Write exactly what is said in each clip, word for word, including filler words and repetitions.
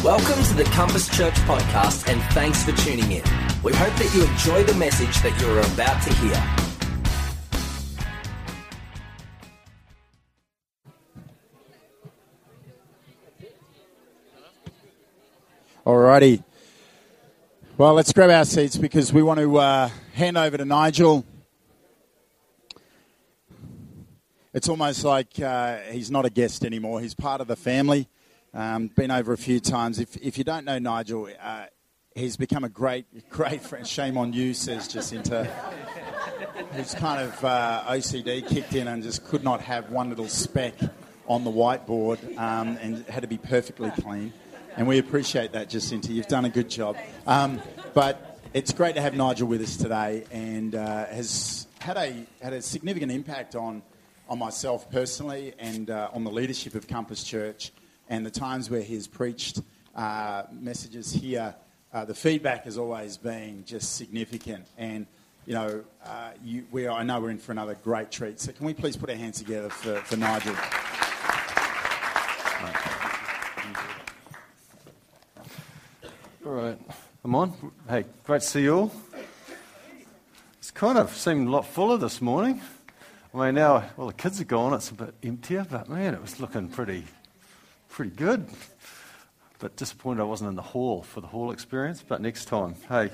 Welcome to the Compass Church podcast, and thanks for tuning in. We hope that you enjoy the message that you're about to hear. Alrighty. Well, let's grab our seats because we want to uh, hand over to Nigel. It's almost like uh, he's not a guest anymore. He's part of the family. Um, been over a few times. If if you don't know Nigel, uh, he's become a great great friend. Shame on you, says Jacinta. His kind of uh, O C D kicked in and just could not have one little speck on the whiteboard, um, and had to be perfectly clean. And we appreciate that, Jacinta. You've done a good job. Um, but it's great to have Nigel with us today, and uh, has had a had a significant impact on on myself personally, and uh, on the leadership of Compass Church. And the times where he's preached uh, messages here, uh, the feedback has always been just significant. And, you know, uh, you, we, I know we're in for another great treat. So can we please put our hands together for, for Nigel? All right. I'm on. Hey, great to see you all. It's kind of seemed a lot fuller this morning. I mean, now, well, the kids are gone. It's a bit emptier, but, man, it was looking pretty... pretty good, but disappointed I wasn't in the hall for the hall experience, but next time. Hey,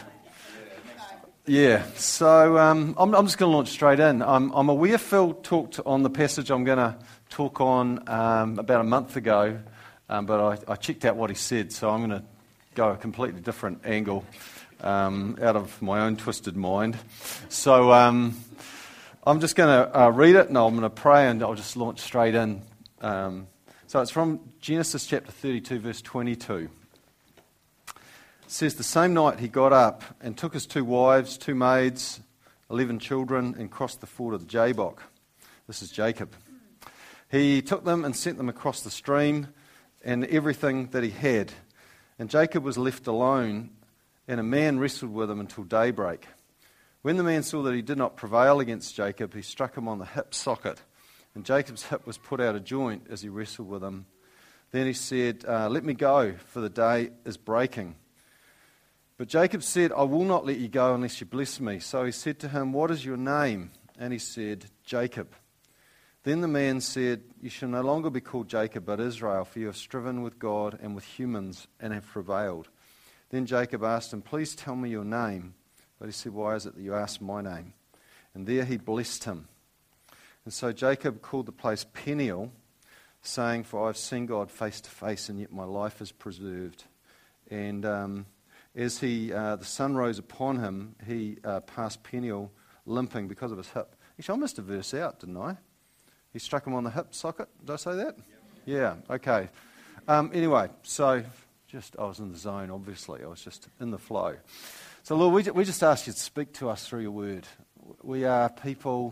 yeah, so um, I'm, I'm just going to launch straight in. I'm, I'm aware Phil talked on the passage I'm going to talk on um, about a month ago, um, but I, I checked out what he said, so I'm going to go a completely different angle um, out of my own twisted mind. So um, I'm just going to uh, read it, and I'm going to pray, and I'll just launch straight in. Um, So it's from Genesis chapter thirty-two, verse twenty-two. It says, the same night he got up and took his two wives, two maids, eleven children, and crossed the ford of the Jabbok. This is Jacob. He took them and sent them across the stream and everything that he had. And Jacob was left alone, and a man wrestled with him until daybreak. When the man saw that he did not prevail against Jacob, he struck him on the hip socket. And Jacob's hip was put out of joint as he wrestled with him. Then he said, uh, let me go, for the day is breaking. But Jacob said, I will not let you go unless you bless me. So he said to him, what is your name? And he said, Jacob. Then the man said, you shall no longer be called Jacob, but Israel, for you have striven with God and with humans and have prevailed. Then Jacob asked him, please tell me your name. But he said, why is it that you ask my name? And there he blessed him. And so Jacob called the place Peniel, saying, for I have seen God face to face, and yet my life is preserved. And um, as he, uh, the sun rose upon him, he uh, passed Peniel limping because of his hip. Actually, I missed a verse out, didn't I? He struck him on the hip socket. Did I say that? Yeah, yeah, okay. Um, anyway, so just I was in the zone, obviously. I was just in the flow. So Lord, we, we just ask you to speak to us through your word. We are people...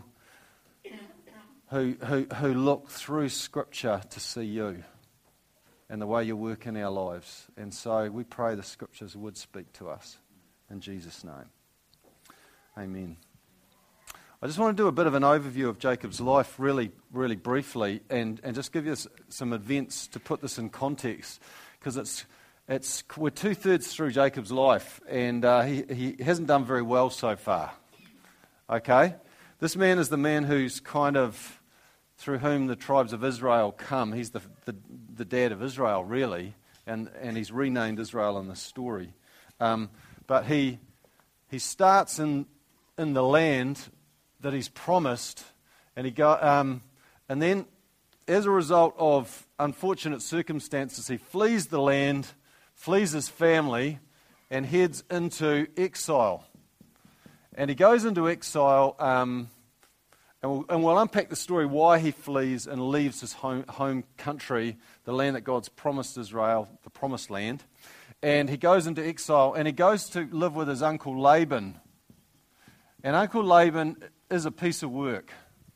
Who, who who look through Scripture to see you and the way you work in our lives. And so we pray the Scriptures would speak to us. In Jesus' name. Amen. I just want to do a bit of an overview of Jacob's life really, really briefly, and, and just give you some events to put this in context, because it's it's we're two-thirds through Jacob's life, and uh, he, he hasn't done very well so far. Okay? This man is the man who's kind of, through whom the tribes of Israel come. He's the the, the dad of Israel, really, and, and he's renamed Israel in this story. Um, but he he starts in in the land that he's promised, and he go um, and then, as a result of unfortunate circumstances, he flees the land, flees his family, and heads into exile. And he goes into exile, um, and, we'll, and we'll unpack the story why he flees and leaves his home, home country, the land that God's promised Israel, the promised land. And he goes into exile, and he goes to live with his uncle Laban. And Uncle Laban is a piece of work.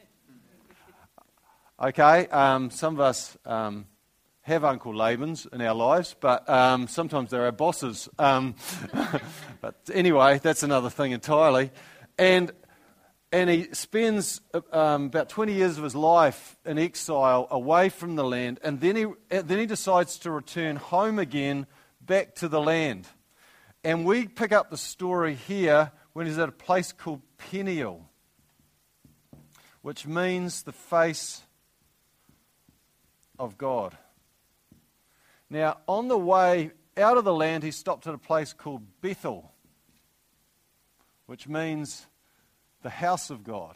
Okay, um, some of us um, have Uncle Labans in our lives, but um, sometimes they're our bosses. Um, but anyway, that's another thing entirely. And and he spends um, about twenty years of his life in exile, away from the land, and then he then he decides to return home again back to the land. And we pick up the story here when he's at a place called Peniel, which means the face of God. Now, on the way out of the land, he stopped at a place called Bethel, which means the house of God.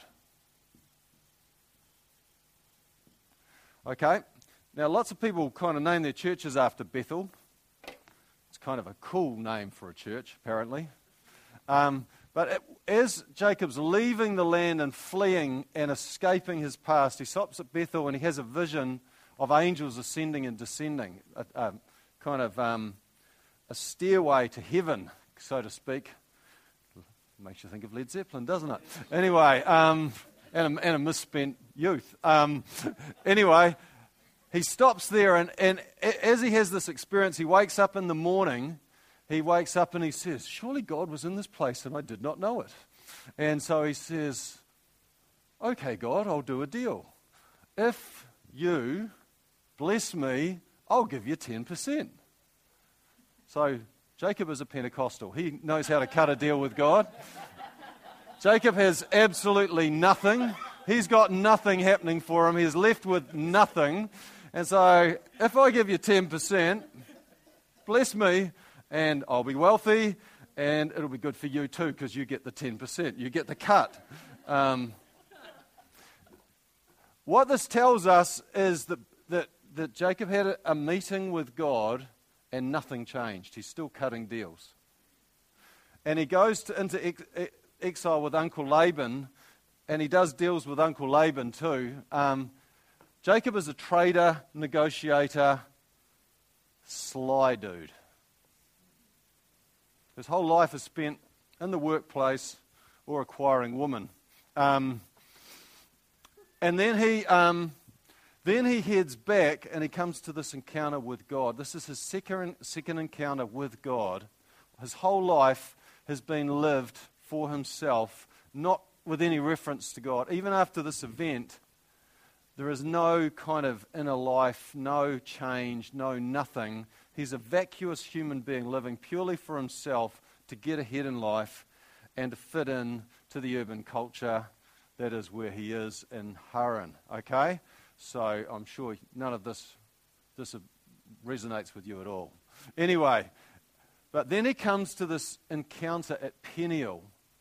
Okay, now lots of people kind of name their churches after Bethel. It's kind of a cool name for a church, apparently. Um, but it, as Jacob's leaving the land and fleeing and escaping his past, he stops at Bethel and he has a vision of angels ascending and descending, a, a kind of um, a stairway to heaven, so to speak. Makes you think of Led Zeppelin, doesn't it? Anyway, um, and, a, and a misspent youth. Um, anyway, he stops there, and, and as he has this experience, he wakes up in the morning, he wakes up and he says, surely God was in this place and I did not know it. And so he says, okay, God, I'll do a deal. If you bless me, I'll give you ten percent. So Jacob is a Pentecostal. He knows how to cut a deal with God. Jacob has absolutely nothing. He's got nothing happening for him. He's left with nothing. And so if I give you ten percent, bless me, and I'll be wealthy, and it'll be good for you too, because you get the ten percent. You get the cut. Um, what this tells us is that, that, that Jacob had a, a meeting with God and nothing changed. He's still cutting deals. And he goes to, into ex, exile with Uncle Laban, and he does deals with Uncle Laban too. Um, Jacob is a trader, negotiator, sly dude. His whole life is spent in the workplace or acquiring women. Um, and then he... Um, Then he heads back and he comes to this encounter with God. This is his second, second encounter with God. His whole life has been lived for himself, not with any reference to God. Even after this event, there is no kind of inner life, no change, no nothing. He's a vacuous human being living purely for himself to get ahead in life and to fit in to the urban culture that is where he is in Haran. Okay? So I'm sure none of this, this resonates with you at all. Anyway, but then he comes to this encounter at Peniel.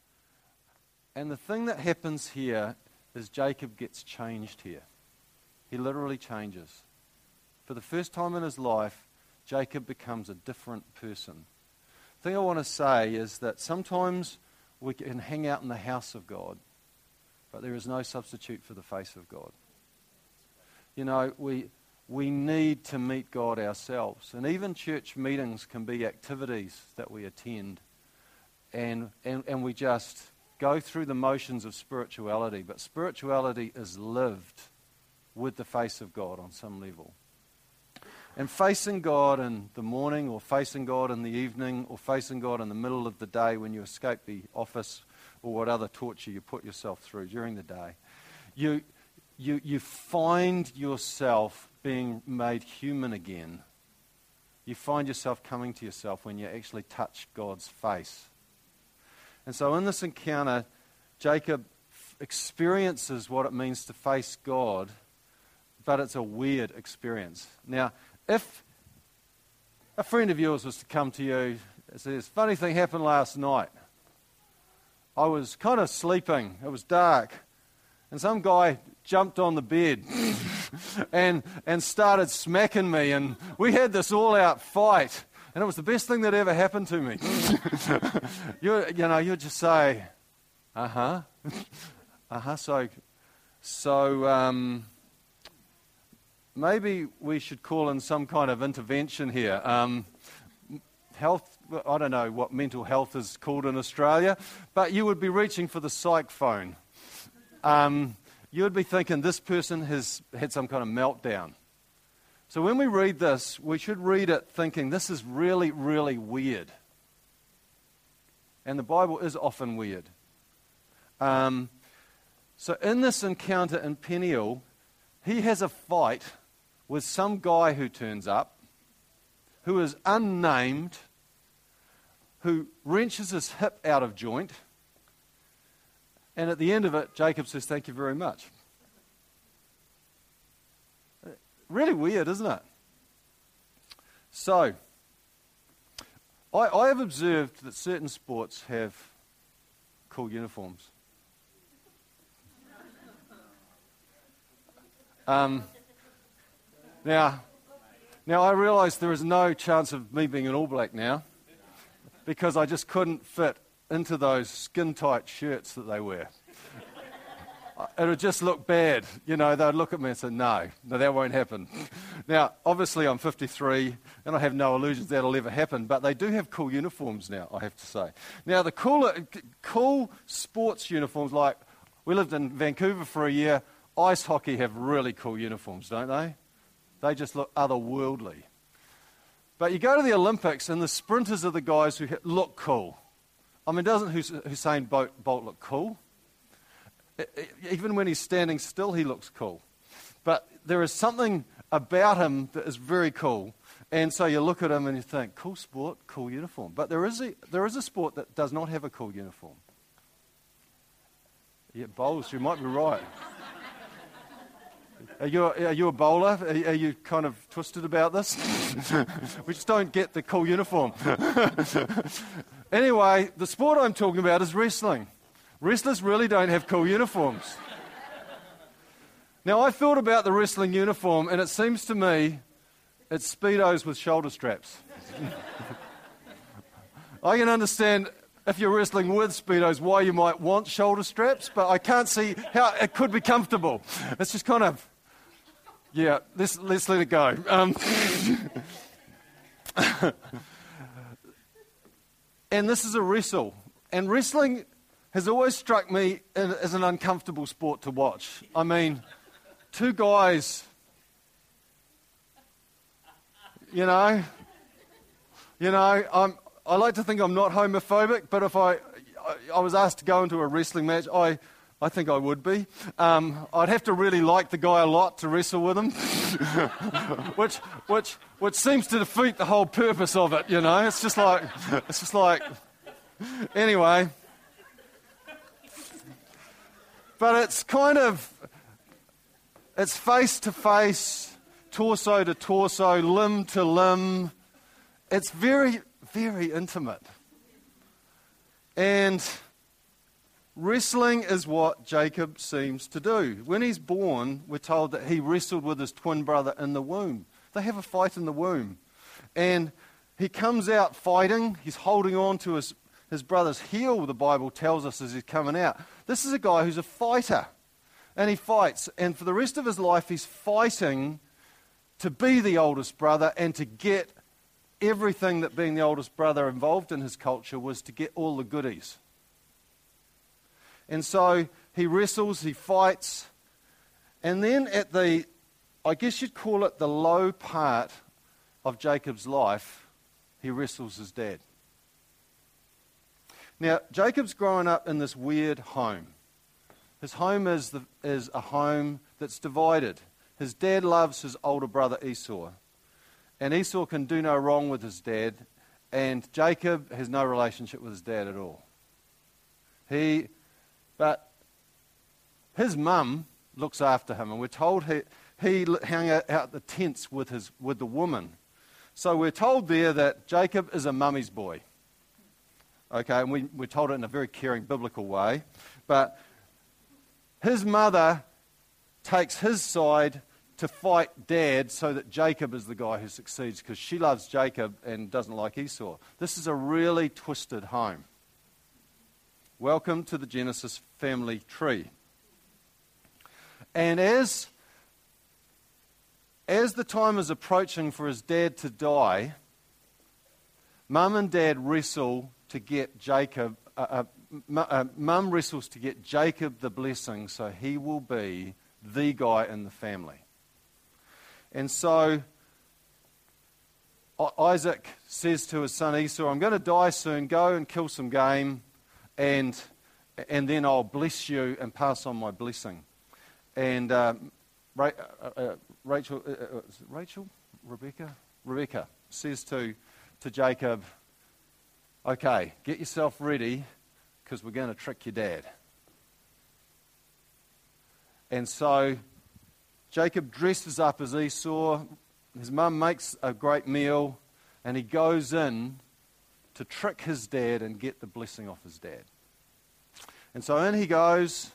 And the thing that happens here is Jacob gets changed here. He literally changes. For the first time in his life, Jacob becomes a different person. The thing I want to say is that sometimes we can hang out in the house of God, but there is no substitute for the face of God. You know, we we need to meet God ourselves. And even church meetings can be activities that we attend. And, and, and we just go through the motions of spirituality. But spirituality is lived with the face of God on some level. And facing God in the morning, or facing God in the evening, or facing God in the middle of the day when you escape the office, or what other torture you put yourself through during the day, you... You, you find yourself being made human again. You find yourself coming to yourself when you actually touch God's face. And so in this encounter, Jacob f- experiences what it means to face God, but it's a weird experience. Now, if a friend of yours was to come to you and say, this funny thing happened last night. I was kind of sleeping. It was dark. And some guy jumped on the bed and and started smacking me, and we had this all-out fight, and it was the best thing that ever happened to me. you you know, you'd just say, uh-huh, uh-huh, so, so um, maybe we should call in some kind of intervention here. Um, health, I don't know what mental health is called in Australia, but you would be reaching for the psych phone. Um, you would be thinking this person has had some kind of meltdown. So when we read this, we should read it thinking this is really, really weird. And the Bible is often weird. Um, so in this encounter in Peniel, he has a fight with some guy who turns up who is unnamed, who wrenches his hip out of joint, and at the end of it, Jacob says, "Thank you very much." Really weird, isn't it? So, I, I have observed that certain sports have cool uniforms. Um, now, now I realise there is no chance of me being an All Black now, because I just couldn't fit into those skin-tight shirts that they wear. It would just look bad. You know, they'd look at me and say, no, no, that won't happen. Now, obviously I'm fifty-three, and I have no illusions that'll ever happen, but they do have cool uniforms now, I have to say. Now, the cooler, cool sports uniforms, like we lived in Vancouver for a year, ice hockey have really cool uniforms, don't they? They just look otherworldly. But you go to the Olympics, and the sprinters are the guys who look cool. I mean, doesn't Usain Bolt look cool? Even when he's standing still, he looks cool. But there is something about him that is very cool. And so you look at him and you think, cool sport, cool uniform. But there is a, there is a sport that does not have a cool uniform. Yeah, bowls, you might be right. Are you, a, are you a bowler? Are, are you kind of twisted about this? We just don't get the cool uniform. Anyway, the sport I'm talking about is wrestling. Wrestlers really don't have cool uniforms. Now, I thought about the wrestling uniform, and it seems to me it's Speedos with shoulder straps. I can understand if you're wrestling with Speedos why you might want shoulder straps, but I can't see how it could be comfortable. It's just kind of, yeah, let's, let's let it go. Um, and this is a wrestle. And wrestling has always struck me as an uncomfortable sport to watch. I mean, two guys, you know, you know, I'm, I like to think I'm not homophobic, but if I, I, I was asked to go into a wrestling match, I, I think I would be. Um, I'd have to really like the guy a lot to wrestle with him, which, which, which seems to defeat the whole purpose of it. You know, it's just like, it's just like, anyway. But it's kind of, it's face to face, torso to torso, limb to limb. It's very, very intimate. And wrestling is what Jacob seems to do. When he's born, we're told that he wrestled with his twin brother in the womb. They have a fight in the womb. And he comes out fighting. He's holding on to his His brother's heel, the Bible tells us, as he's coming out. This is a guy who's a fighter, and he fights. And for the rest of his life, he's fighting to be the oldest brother and to get everything that being the oldest brother involved in his culture was to get all the goodies. And so he wrestles, he fights, and then at the, I guess you'd call it the low part of Jacob's life, he wrestles his dad. Now, Jacob's growing up in this weird home. His home is, the, is a home that's divided. His dad loves his older brother Esau. And Esau can do no wrong with his dad. And Jacob has no relationship with his dad at all. He, but his mum looks after him. And we're told he, he hung out the tents with, his, with the woman. So we're told there that Jacob is a mummy's boy. Okay, and we, we're told it in a very caring biblical way. But his mother takes his side to fight dad so that Jacob is the guy who succeeds because she loves Jacob and doesn't like Esau. This is a really twisted home. Welcome to the Genesis family tree. And as, as the time is approaching for his dad to die, Mum and Dad wrestle to get Jacob, uh, uh, m- uh, Mum wrestles to get Jacob the blessing so he will be the guy in the family. And so Isaac says to his son Esau, I'm going to die soon, go and kill some game and, and then I'll bless you and pass on my blessing. And um, Ra- uh, uh, Rachel, uh, uh, Rachel, Rebecca, Rebecca says to, to Jacob, okay, get yourself ready because we're going to trick your dad. And so Jacob dresses up as Esau. His mum makes a great meal, and he goes in to trick his dad and get the blessing off his dad. And so in he goes,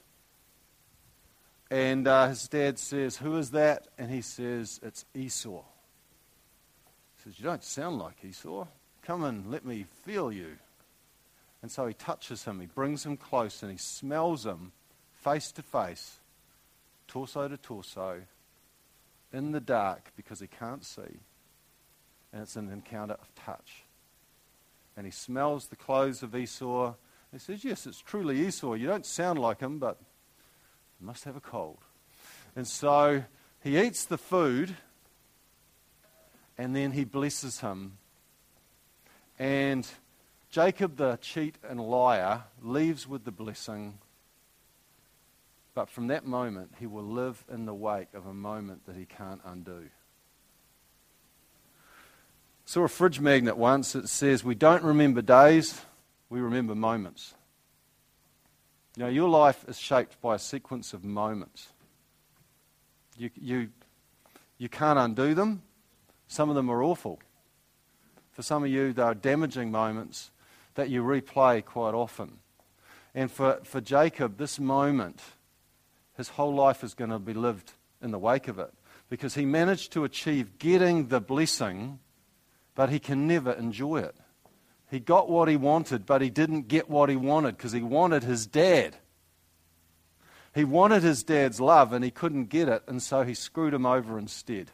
and uh, his dad says, who is that? And he says, it's Esau. He says, you don't sound like Esau. Come and let me feel you. And so he touches him, he brings him close, and he smells him face to face, torso to torso, in the dark because he can't see. And it's an encounter of touch. And he smells the clothes of Esau. He says, yes, it's truly Esau. You don't sound like him, but you must have a cold. And so he eats the food, and then he blesses him. And Jacob, the cheat and liar, leaves with the blessing. But from that moment, he will live in the wake of a moment that he can't undo. I saw a fridge magnet once that says, we don't remember days, we remember moments. You know, your life is shaped by a sequence of moments. You, you, you can't undo them. Some of them are awful. For some of you, they are damaging moments that you replay quite often. And for, for Jacob, this moment, his whole life is going to be lived in the wake of it. Because he managed to achieve getting the blessing, but he can never enjoy it. He got what he wanted, but he didn't get what he wanted because he wanted his dad. He wanted his dad's love and he couldn't get it, and so he screwed him over instead.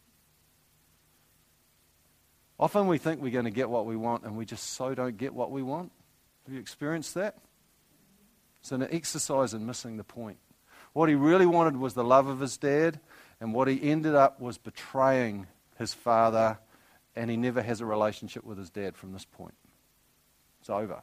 Often we think we're going to get what we want and we just so don't get what we want. Have you experienced that? It's an exercise in missing the point. What he really wanted was the love of his dad, and what he ended up was betraying his father, and he never has a relationship with his dad from this point. It's over.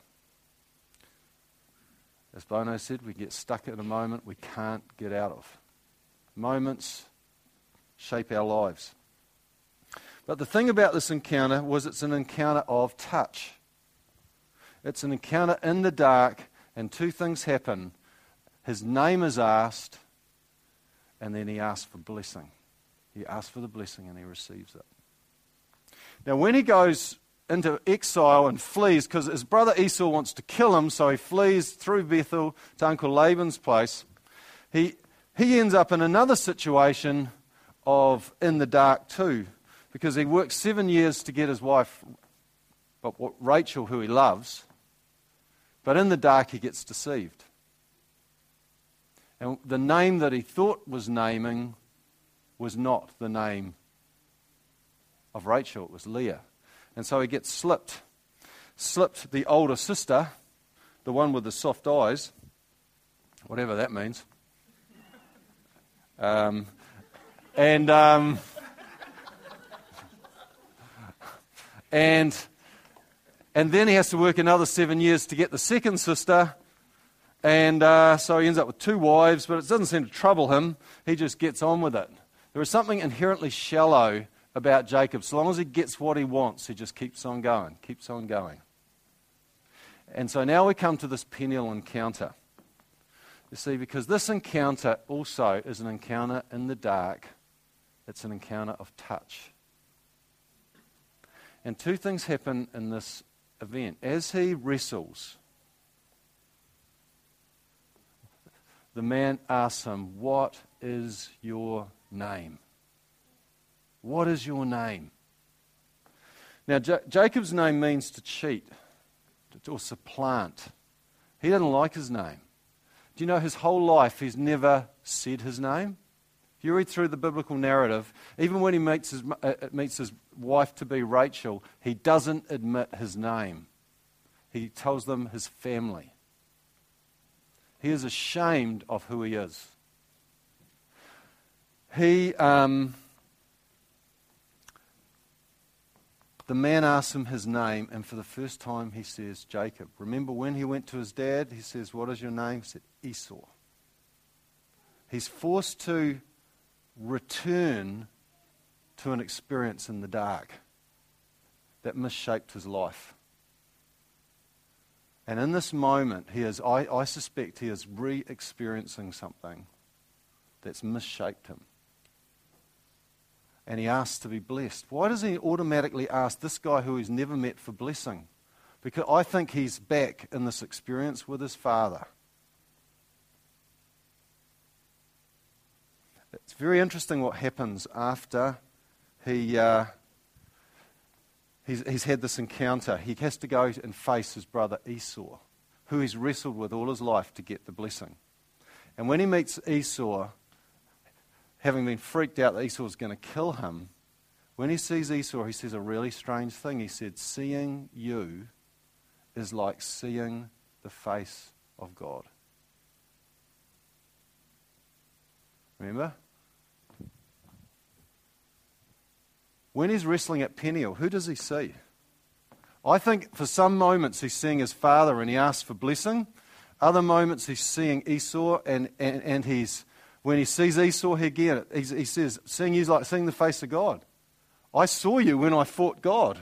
As Bono said, we get stuck in a moment we can't get out of. Moments shape our lives. But the thing about this encounter was it's an encounter of touch. It's an encounter in the dark, and two things happen. His name is asked, and then he asks for blessing. He asks for the blessing and he receives it. Now when he goes into exile and flees, because his brother Esau wants to kill him, so he flees through Bethel to Uncle Laban's place, he, he ends up in another situation of in the dark too, because he works seven years to get his wife, Rachel, who he loves, but in the dark he gets deceived. And the name that he thought was naming was not the name of Rachel, it was Leah. And so he gets slipped. Slipped the older sister, the one with the soft eyes, whatever that means. Um, and, um, and, and then he has to work another seven years to get the second sister. And uh, so he ends up with two wives, but it doesn't seem to trouble him. He just gets on with it. There is something inherently shallow about Jacob. So long as he gets what he wants, he just keeps on going, keeps on going. And so now we come to this Peniel encounter. You see, because this encounter also is an encounter in the dark. It's an encounter of touch. And two things happen in this event. As he wrestles, the man asks him, what is your name? What is your name? Now, J- Jacob's name means to cheat or supplant. He doesn't like his name. Do you know his whole life he's never said his name? If you read through the biblical narrative, even when he meets his, uh, meets his wife-to-be Rachel, he doesn't admit his name. He tells them his family. He is ashamed of who he is. He, um, the man asks him his name, and for the first time he says Jacob. Remember when he went to his dad, he says, what is your name? He said, Esau. He's forced to return to an experience in the dark. that misshaped his life. And in this moment, he is, I, I suspect he is re-experiencing something that's misshaped him. And he asks to be blessed. Why does he automatically ask this guy who he's never met for blessing? Because I think he's back in this experience with his father. It's very interesting what happens after he uh, he's, he's had this encounter. He has to go and face his brother Esau, who he's wrestled with all his life to get the blessing. And when he meets Esau, having been freaked out that Esau was going to kill him, when he sees Esau, he says a really strange thing. He said, seeing you is like seeing the face of God. Remember? When he's wrestling at Peniel, who does he see? I think for some moments he's seeing his father and he asks for blessing. Other moments he's seeing Esau and, and, and he's, when he sees Esau again, he's, he says, seeing you is like seeing the face of God. I saw you when I fought God.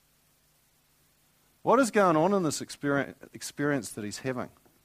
What is going on in this experience, experience that he's having?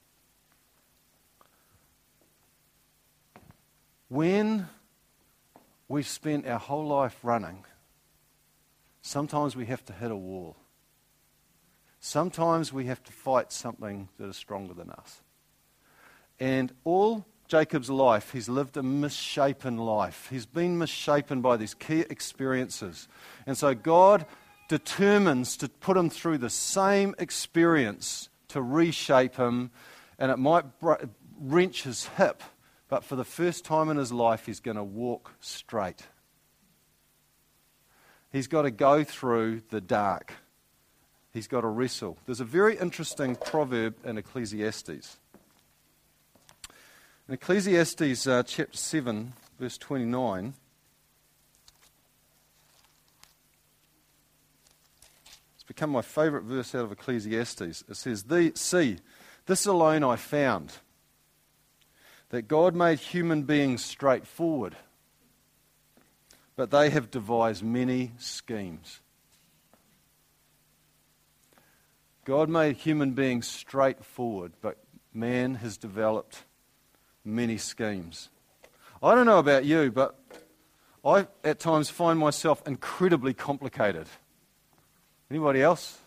When we've spent our whole life running, sometimes we have to hit a wall. Sometimes we have to fight something that is stronger than us. And all Jacob's life, he's lived a misshapen life. He's been misshapen by these key experiences. And so God determines to put him through the same experience to reshape him, and it might wrench his hip, but for the first time in his life, he's going to walk straight. He's got to go through the dark. He's got to wrestle. There's a very interesting proverb in Ecclesiastes. In Ecclesiastes uh, chapter seven, verse twenty-nine, it's become my favourite verse out of Ecclesiastes. It says, the, see, this alone I found, that God made human beings straightforward, but they have devised many schemes. God made human beings straightforward, but man has developed many schemes. I don't know about you, but I at times find myself incredibly complicated. Anybody else?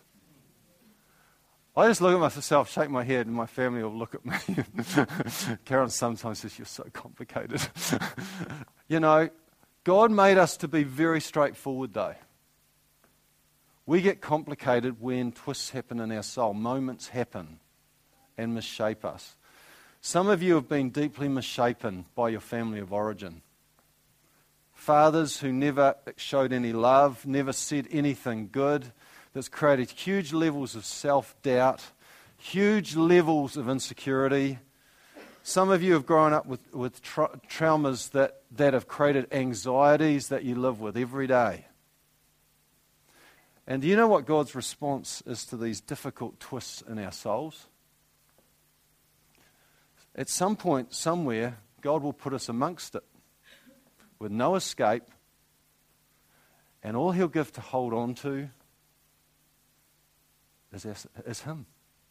I just look at myself, shake my head, and my family will look at me. Karen sometimes says, you're so complicated. You know, God made us to be very straightforward, though. We get complicated when twists happen in our soul, moments happen and misshape us. Some of you have been deeply misshapen by your family of origin. Fathers who never showed any love, never said anything good, that's created huge levels of self-doubt, huge levels of insecurity. Some of you have grown up with, with tra- traumas that, that have created anxieties that you live with every day. And do you know what God's response is to these difficult twists in our souls? At some point, somewhere, God will put us amongst it with no escape, and all he'll give to hold on to is, is him.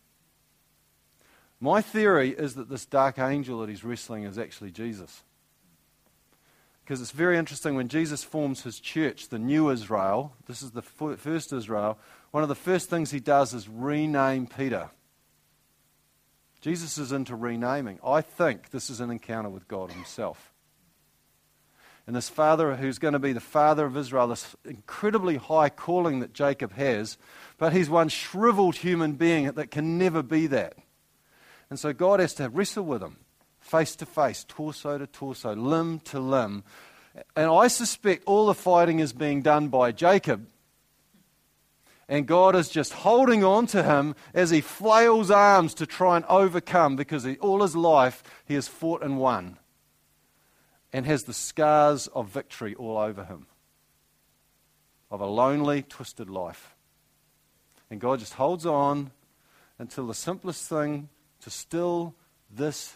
My theory is that this dark angel that he's wrestling is actually Jesus. Because it's very interesting, when Jesus forms his church, the new Israel, this is the first Israel, one of the first things he does is rename Peter. Jesus is into renaming. I think this is an encounter with God himself. And this father who's going to be the father of Israel, this incredibly high calling that Jacob has, but he's one shriveled human being that can never be that. And so God has to wrestle with him, face to face, torso to torso, limb to limb. And I suspect all the fighting is being done by Jacob. And God is just holding on to him as he flails arms to try and overcome, because he, all his life he has fought and won and has the scars of victory all over him, of a lonely, twisted life. And God just holds on until the simplest thing to still this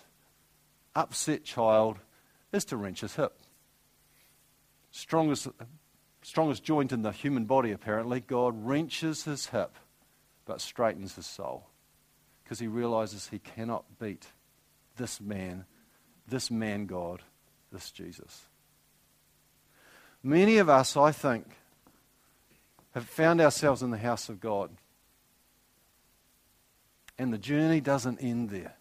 upset child is to wrench his hip. Strongest strongest joint in the human body apparently, God wrenches his hip but straightens his soul because he realizes he cannot beat this man, this man God, this Jesus. Many of us, I think, have found ourselves in the house of God. And the journey doesn't end there.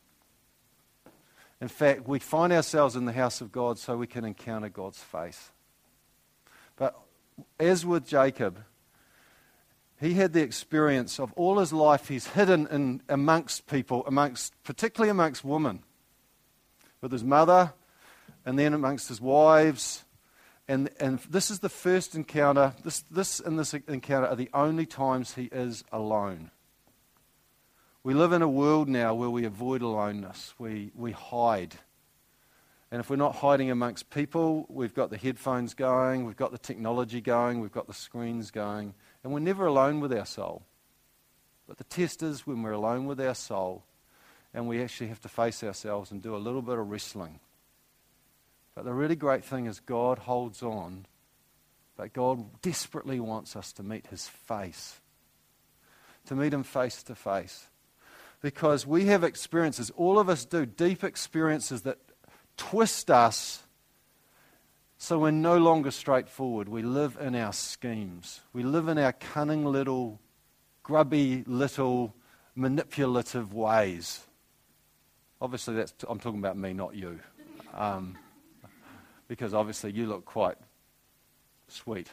In fact, we find ourselves in the house of God so we can encounter God's face. But as with Jacob, he had the experience of all his life he's hidden in amongst people, amongst particularly amongst women, with his mother, and then amongst his wives. And and this is the first encounter. This this and this encounter are the only times he is alone. We live in a world now where we avoid aloneness. We we hide. And if we're not hiding amongst people, we've got the headphones going, we've got the technology going, we've got the screens going, and we're never alone with our soul. But the test is when we're alone with our soul and we actually have to face ourselves and do a little bit of wrestling. But the really great thing is God holds on, but God desperately wants us to meet his face, to meet him face to face. Because we have experiences, all of us do, deep experiences that twist us so we're no longer straightforward. We live in our schemes. We live in our cunning little, grubby little, manipulative ways. Obviously, that's I'm talking about me, not you. Um, because obviously you look quite sweet.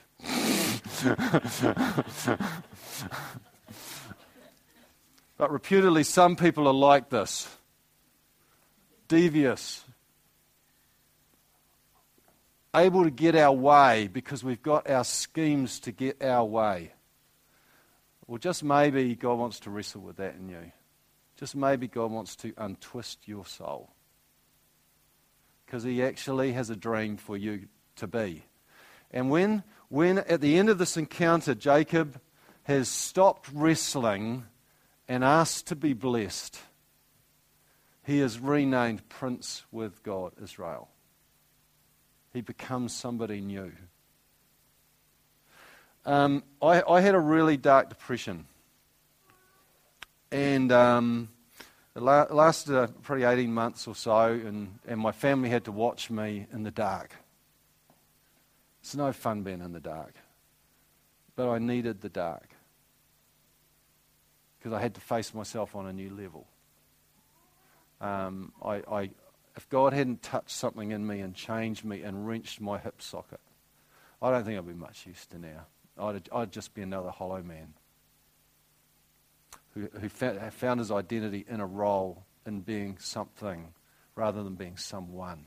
But reputedly, some people are like this. Devious. Able to get our way because we've got our schemes to get our way. Well, just maybe God wants to wrestle with that in you. Just maybe God wants to untwist your soul. Because he actually has a dream for you to be. And when, when at the end of this encounter, Jacob has stopped wrestling and asked to be blessed, he is renamed Prince with God, Israel. He becomes somebody new. Um, I, I had a really dark depression. And um, it la- lasted uh, probably eighteen months or so, and, and my family had to watch me in the dark. It's no fun being in the dark. But I needed the dark. Because I had to face myself on a new level. Um, I, I, if God hadn't touched something in me and changed me and wrenched my hip socket, I don't think I'd be much use to now. I'd, I'd just be another hollow man who, who found, found his identity in a role, in being something, rather than being someone.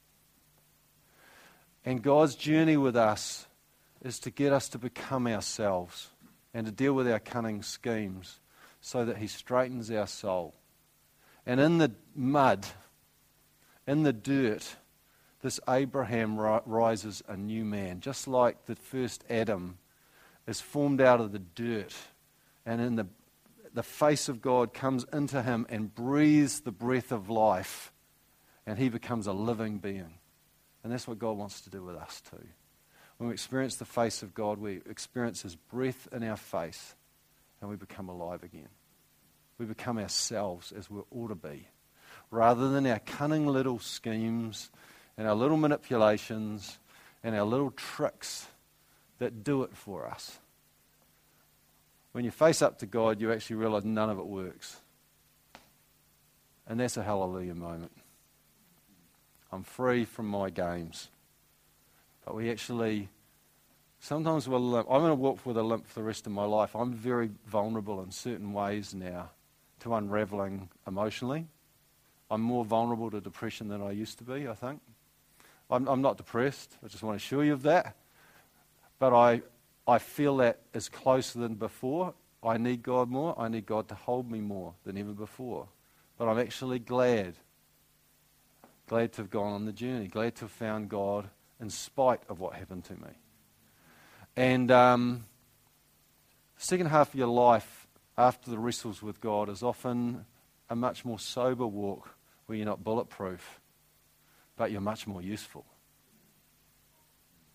And God's journey with us is to get us to become ourselves and to deal with our cunning schemes so that he straightens our soul. And in the mud, in the dirt, this Abraham ri- rises a new man, just like the first Adam is formed out of the dirt, and in the the face of God comes into him and breathes the breath of life, and he becomes a living being. And that's what God wants to do with us too. When we experience the face of God, we experience his breath in our face, and we become alive again. We become ourselves as we ought to be, rather than our cunning little schemes and our little manipulations and our little tricks that do it for us. When you face up to God, you actually realize none of it works. And that's a hallelujah moment. I'm free from my games. But we actually, sometimes we'll limp. I'm going to walk with a limp for the rest of my life. I'm very vulnerable in certain ways now to unraveling emotionally. I'm more vulnerable to depression than I used to be, I think. I'm, I'm not depressed. I just want to assure you of that. But I... I feel that is closer than before. I need God more. I need God to hold me more than ever before. But I'm actually glad, glad to have gone on the journey, glad to have found God in spite of what happened to me. And um, the second half of your life after the wrestles with God is often a much more sober walk where you're not bulletproof, but you're much more useful.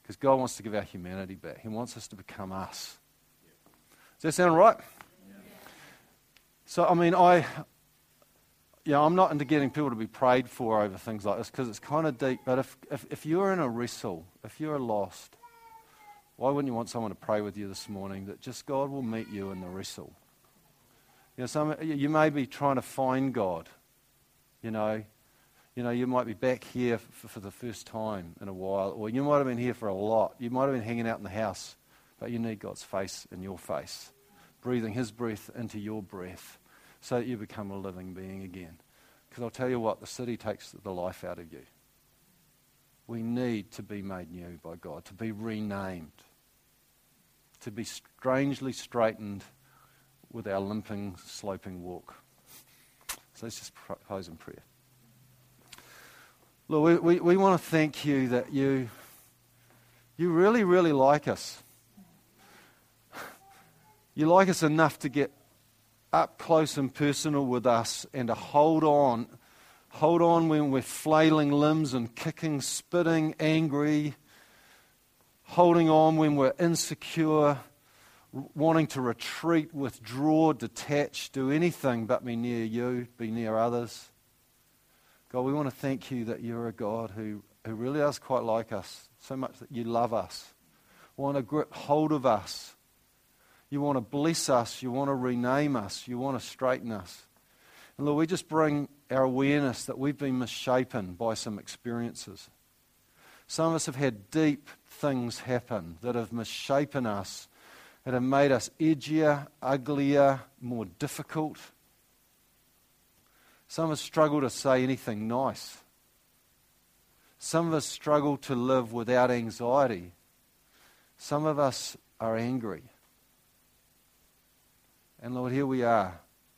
Because God wants to give our humanity back. He wants us to become us. Does that sound right? Yeah. So, I mean, I, yeah, I'm not into getting people to be prayed for over things like this because it's kind of deep. But if, if, if you're in a wrestle, if you're lost, why wouldn't you want someone to pray with you this morning that just God will meet you in the wrestle? You know, some, you may be trying to find God. You know, you know, you might be back here for, for the first time in a while, or you might have been here for a lot. You might have been hanging out in the house, but you need God's face in your face, breathing His breath into your breath, so that you become a living being again. Because I'll tell you what, the city takes the life out of you. We need to be made new by God, to be renamed, to be strangely straightened with our limping, sloping walk. So let's just close in prayer. Lord, we, we, we want to thank you that you, you really, really like us. You like us enough to get up close and personal with us and to hold on Hold on when we're flailing limbs and kicking, spitting, angry. Holding on when we're insecure, wanting to retreat, withdraw, detach, do anything but be near you, be near others. God, we want to thank you that you're a God who, who really is quite like us, so much that you love us, want to grip hold of us. You want to bless us, you want to rename us, you want to straighten us. And Lord, we just bring our awareness that we've been misshapen by some experiences. Some of us have had deep things happen that have misshapen us, that have made us edgier, uglier, more difficult. Some of us struggle to say anything nice. Some of us struggle to live without anxiety. Some of us are angry. And Lord, here we are.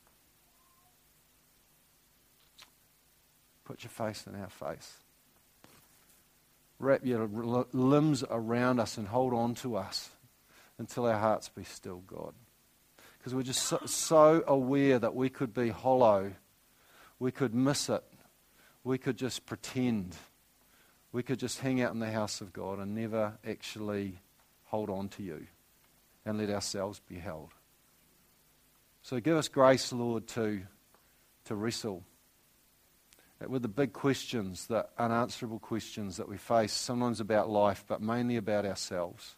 Put your face in our face. Wrap your limbs around us and hold on to us until our hearts be still, God. Because we're just so, so aware that we could be hollow. We could miss it. We could just pretend. We could just hang out in the house of God and never actually hold on to you and let ourselves be held. So give us grace, Lord, to, to wrestle with the big questions, the unanswerable questions that we face, sometimes about life, but mainly about ourselves.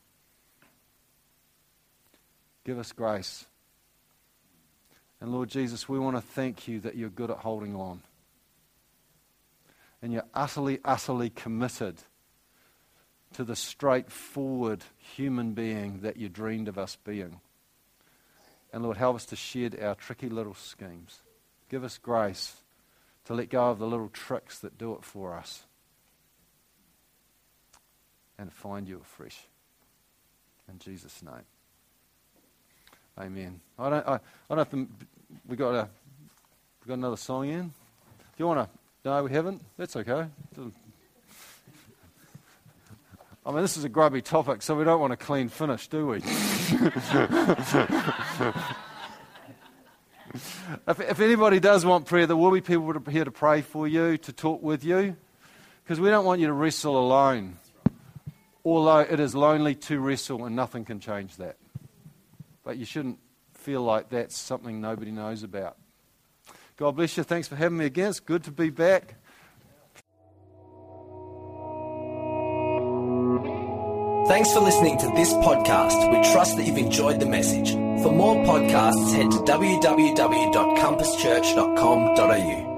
Give us grace. And Lord Jesus, we want to thank you that you're good at holding on. And you're utterly, utterly committed to the straightforward human being that you dreamed of us being. And Lord, help us to shed our tricky little schemes. Give us grace to let go of the little tricks that do it for us and find you afresh. In Jesus' name. Amen. I don't, I, I don't have to, we got a, we got another song in. If you want to, no, we haven't. That's okay. I mean, this is a grubby topic, so we don't want a clean finish, do we? If, if anybody does want prayer, there will be people here to pray for you, to talk with you, because we don't want you to wrestle alone. Although it is lonely to wrestle and nothing can change that. But you shouldn't feel like that's something nobody knows about. God bless you. Thanks for having me again. It's good to be back. Thanks for listening to this podcast. We trust that you've enjoyed the message. For more podcasts, head to w w w dot compass church dot com dot a u.